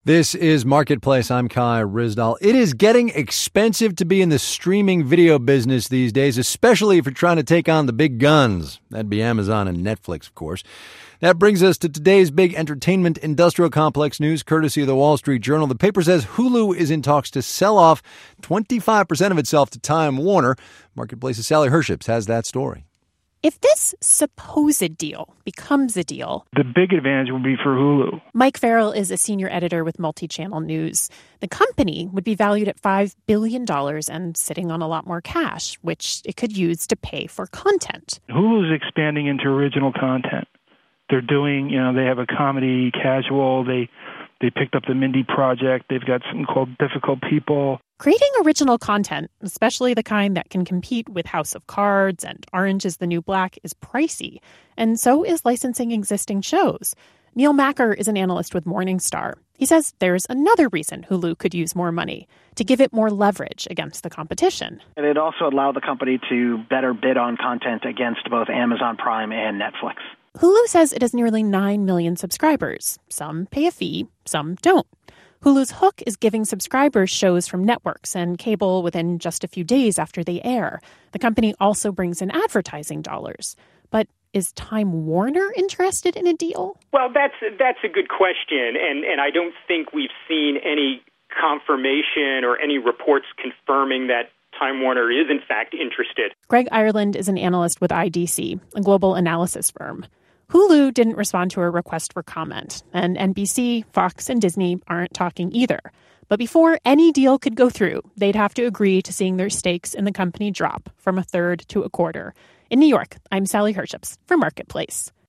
This is Marketplace. I'm Kai Ryssdal. It is getting expensive to be in the streaming video business these days, especially if you're trying to take on the big guns. That'd be Amazon and Netflix, of course. That brings us to today's big entertainment industrial complex news, courtesy of the Wall Street Journal. The paper says Hulu is in talks to sell off 25% of itself to Time Warner. Marketplace's Sally Herships has that story. If this supposed deal becomes a deal, the big advantage would be for Hulu. Mike Farrell is a senior editor with Multichannel News. The company would be valued at $5 billion and sitting on a lot more cash, which it could use to pay for content. Hulu's expanding into original content. They're doing, they have a comedy casual. They picked up the Mindy Project. They've got something called Difficult People. Creating original content, especially the kind that can compete with House of Cards and Orange is the New Black, is pricey. And so is licensing existing shows. Neil Macker is an analyst with Morningstar. He says there's another reason Hulu could use more money, to give it more leverage against the competition. And it also allowed the company to better bid on content against both Amazon Prime and Netflix. Hulu says it has nearly 9 million subscribers. Some pay a fee, some don't. Hulu's hook is giving subscribers shows from networks and cable within just a few days after they air. The company also brings in advertising dollars. But is Time Warner interested in a deal? Well, that's a good question, and I don't think we've seen any confirmation or any reports confirming that Time Warner is in fact interested. Greg Ireland is an analyst with IDC, a global analysis firm. Hulu didn't respond to a request for comment, and NBC, Fox, and Disney aren't talking either. But before any deal could go through, they'd have to agree to seeing their stakes in the company drop from a third to a quarter. In New York, I'm Sally Herships for Marketplace.